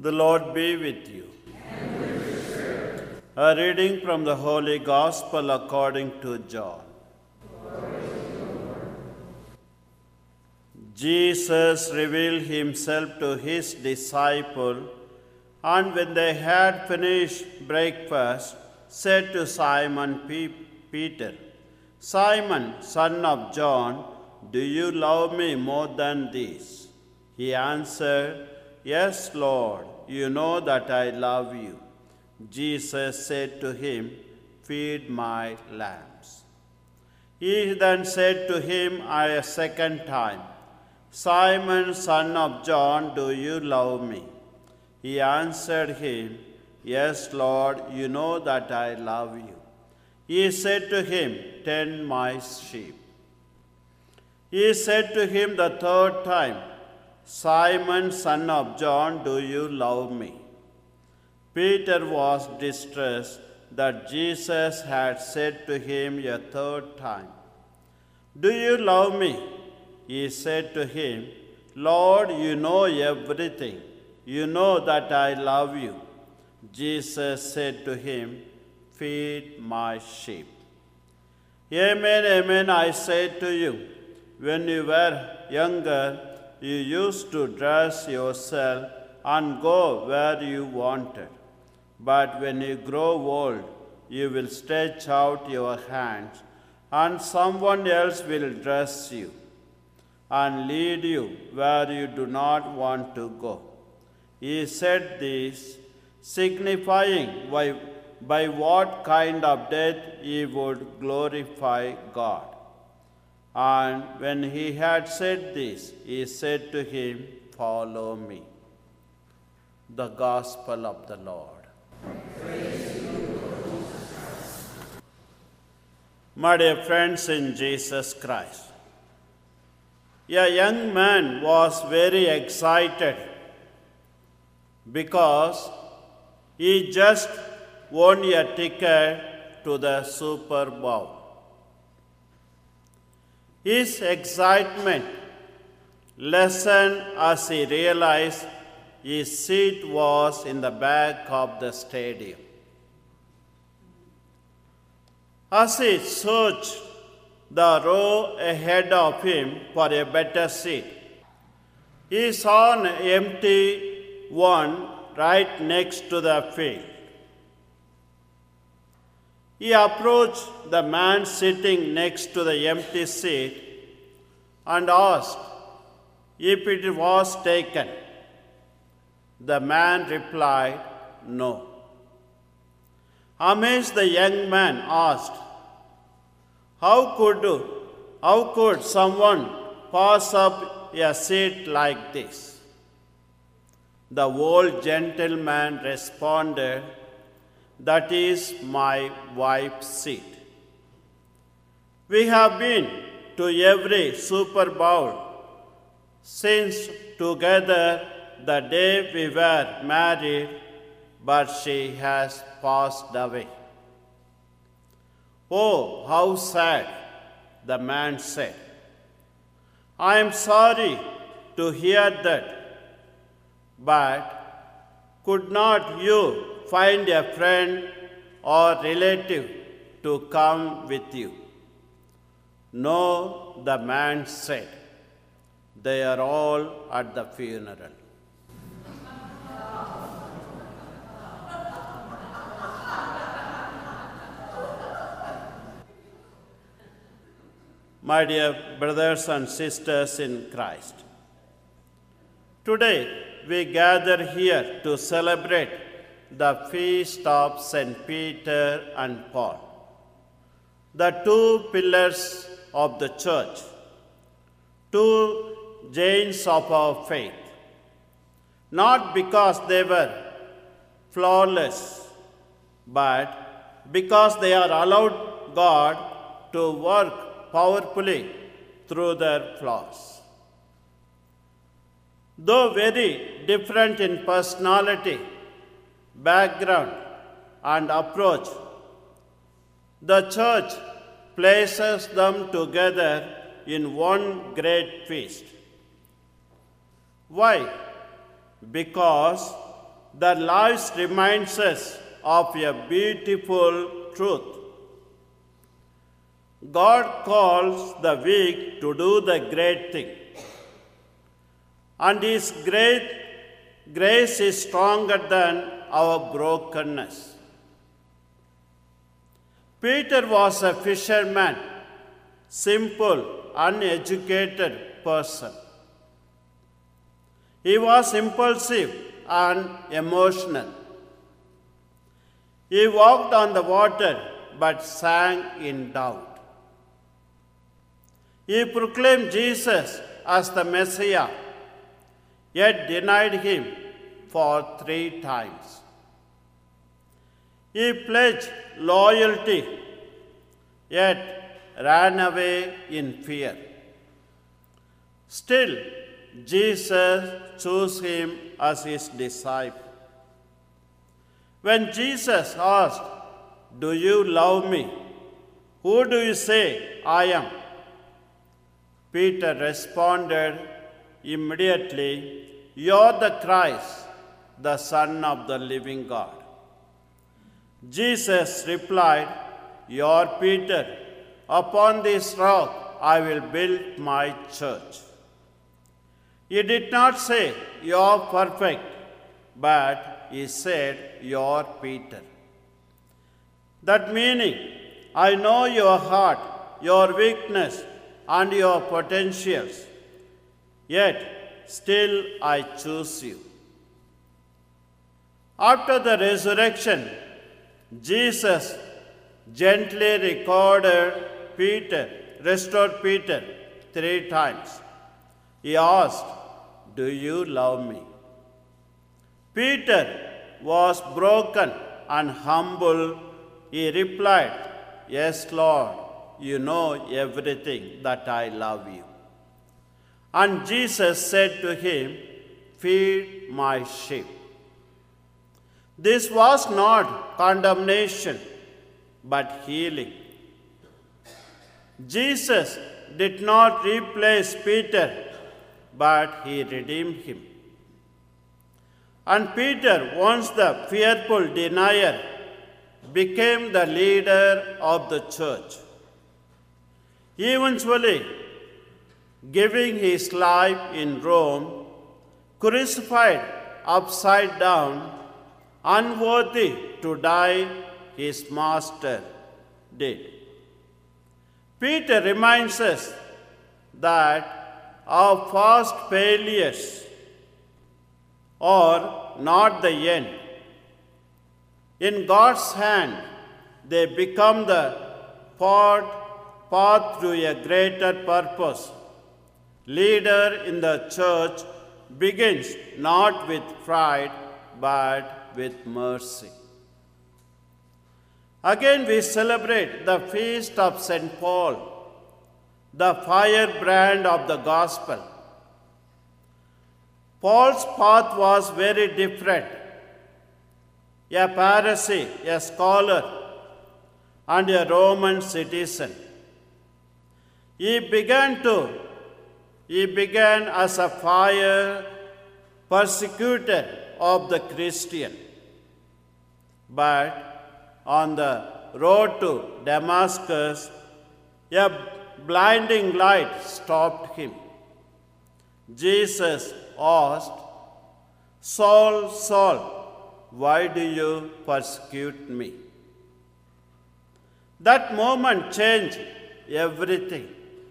The Lord be with you. A reading from the Holy Gospel according to John. Jesus revealed himself to his disciples, and when they had finished breakfast, said to Simon Peter, "Simon, son of John, do you love me more than these?" He answered, "Yes, Lord, you know that I love you." Jesus said to him, "Feed my lambs." He then said to him a second time, "Simon, son of John, do you love me?" He answered him, "Yes, Lord, you know that I love you." He said to him, "Tend my sheep." He said to him the third time, "Simon, son of John, do you love me?" Peter was distressed that Jesus had said to him a third time, "Do you love me?" He said to him, "Lord, you know everything. You know that I love you." Jesus said to him, "Feed my sheep." Amen, amen, I say to you, when you were younger, you used to dress yourself and go where you wanted. But when you grow old, you will stretch out your hands, and someone else will dress you and lead you where you do not want to go. He said this, signifying by what kind of death he would glorify God. And when he had said this, he said to him, "Follow me." The Gospel of the Lord. My dear friends in Jesus Christ, a young man was very excited because he just won a ticket to the Super Bowl. His excitement lessened as he realized his seat was in the back of the stadium. As he searched the row ahead of him for a better seat, he saw an empty one right next to the field. He approached the man sitting next to the empty seat and asked if it was taken. The man replied, "No." Amazed, the young man asked, How could someone pass up a seat like this?" The old gentleman responded, "That is my wife's seat. We have been to every Super Bowl since together the day we were married, but she has passed away." "Oh, how sad," the man said. "I am sorry to hear that, but could not you find a friend or relative to come with you?" "No," the man said. "They are all at the funeral." My dear brothers and sisters in Christ, today we gather here to celebrate the feast of St. Peter and Paul, the two pillars of the church, two giants of our faith, not because they were flawless, but because they are allowed God to work powerfully through their flaws. Though very different in personality, background, and approach, the church places them together in one great feast. Why? Because their lives reminds us of a beautiful truth. God calls the weak to do the great thing, and His great grace is stronger than our brokenness. Peter was a fisherman, simple, uneducated person. He was impulsive and emotional. He walked on the water but sank in doubt. He proclaimed Jesus as the Messiah, yet denied him for 3 times. He pledged loyalty, yet ran away in fear. Still, Jesus chose him as his disciple. When Jesus asked, "Do you love me? Who do you say I am?" Peter responded immediately, "You're the Christ, the Son of the living God." Jesus replied, "You're Peter. Upon this rock I will build my church." He did not say, "You're perfect," but he said, "You're Peter." That meaning, I know your heart, your weakness, and your potentials, yet still I choose you. After the resurrection, Jesus gently restored Peter 3 times. He asked, "Do you love me?" Peter was broken and humble. He replied, "Yes, Lord, you know everything that I love you." And Jesus said to him, "Feed my sheep." This was not condemnation, but healing. Jesus did not replace Peter, but he redeemed him. And Peter, once the fearful denier, became the leader of the church, eventually giving his life in Rome, crucified upside down, unworthy to die, his master did. Peter reminds us that our past failures are not the end. In God's hand, they become the path to a greater purpose. Leader in the church begins not with pride, but with mercy. Again, we celebrate the feast of St. Paul, the firebrand of the gospel. Paul's path was very different. A Pharisee, a scholar, and a Roman citizen. He began as a fire persecutor of the Christian. But on the road to Damascus, a blinding light stopped him. Jesus asked, "Saul, Saul, why do you persecute me?" That moment changed everything.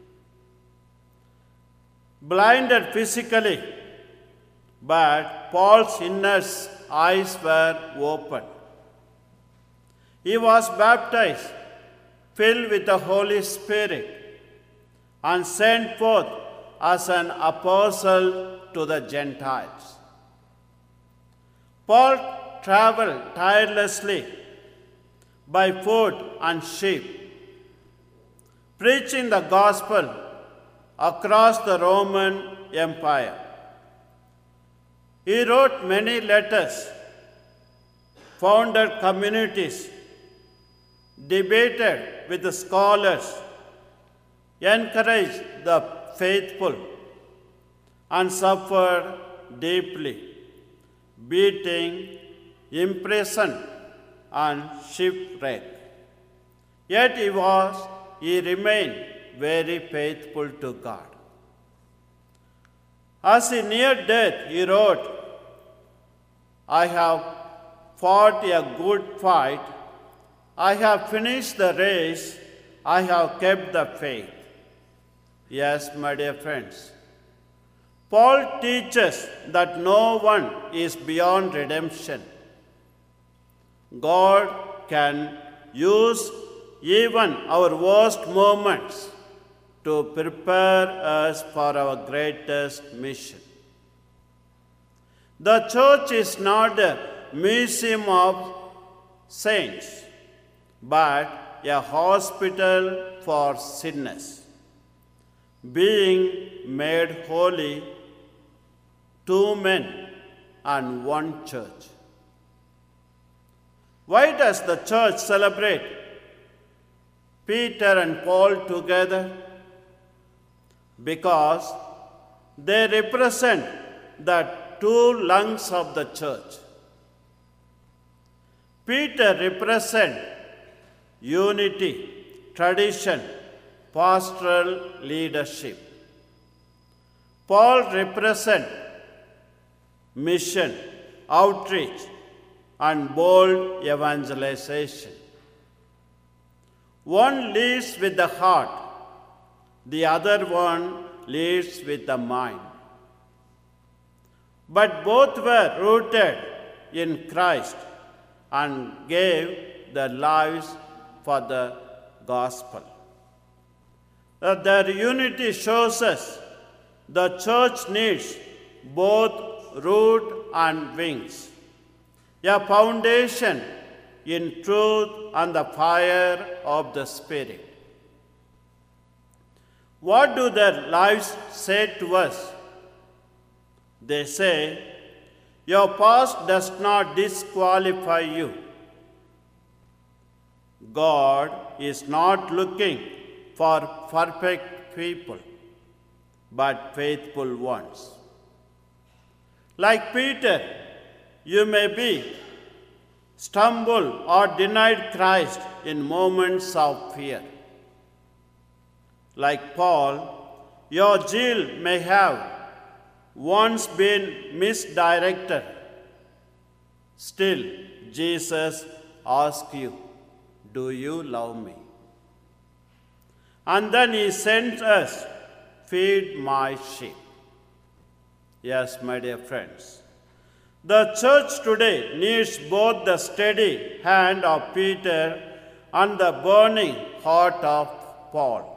Blinded physically, but Paul's inner eyes were open. He was baptized, filled with the Holy Spirit, and sent forth as an apostle to the Gentiles. Paul traveled tirelessly by foot and ship, preaching the gospel across the Roman Empire. He wrote many letters, founded communities, debated with the scholars, encouraged the faithful, and suffered deeply. beating, imprisoned, and shipwrecked. Yet he remained very faithful to God. As he neared death, he wrote, "I have fought a good fight. I have finished the race. I have kept the faith." Yes, my dear friends, Paul teaches that no one is beyond redemption. God can use even our worst moments to prepare us for our greatest mission. The church is not a museum of saints, but a hospital for sinners, being made holy, 2 men and 1 church. Why does the church celebrate Peter and Paul together? Because they represent the 2 lungs of the church. Peter represents unity, tradition, pastoral leadership. Paul represents mission, outreach, and bold evangelization. One leads with the heart, the other one leads with the mind. But both were rooted in Christ and gave their lives for the gospel. Their unity shows us the church needs both root and wings, a foundation in truth and the fire of the Spirit. What do their lives say to us? They say, "Your past does not disqualify you." God is not looking for perfect people, but faithful ones. Like Peter, you may be stumbled or denied Christ in moments of fear. Like Paul, your zeal may have once been misdirected. Still, Jesus asks you, "Do you love me?" And then he sends us, "Feed my sheep." Yes, my dear friends, the church today needs both the steady hand of Peter and the burning heart of Paul.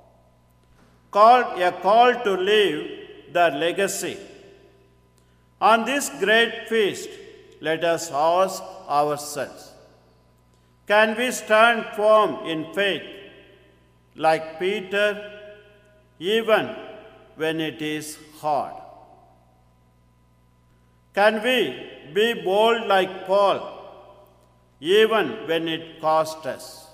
A call to leave the legacy. On this great feast, let us ask ourselves, can we stand firm in faith like Peter, even when it is hard? Can we be bold like Paul, even when it costs us?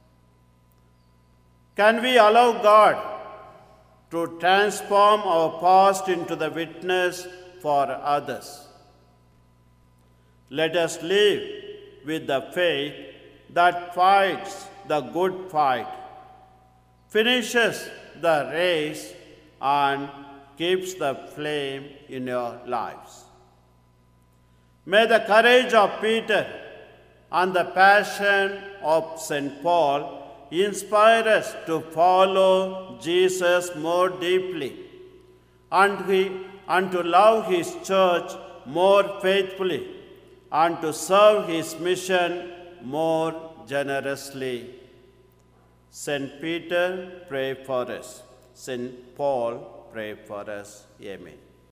Can we allow God to transform our past into the witness for others? Let us live with the faith that fights the good fight, finishes the race, and keeps the flame in your lives. May the courage of Peter and the passion of St. Paul inspire us to follow Jesus more deeply and to love his church more faithfully and to serve his mission more generously. St. Peter, pray for us. St. Paul, pray for us. Amen.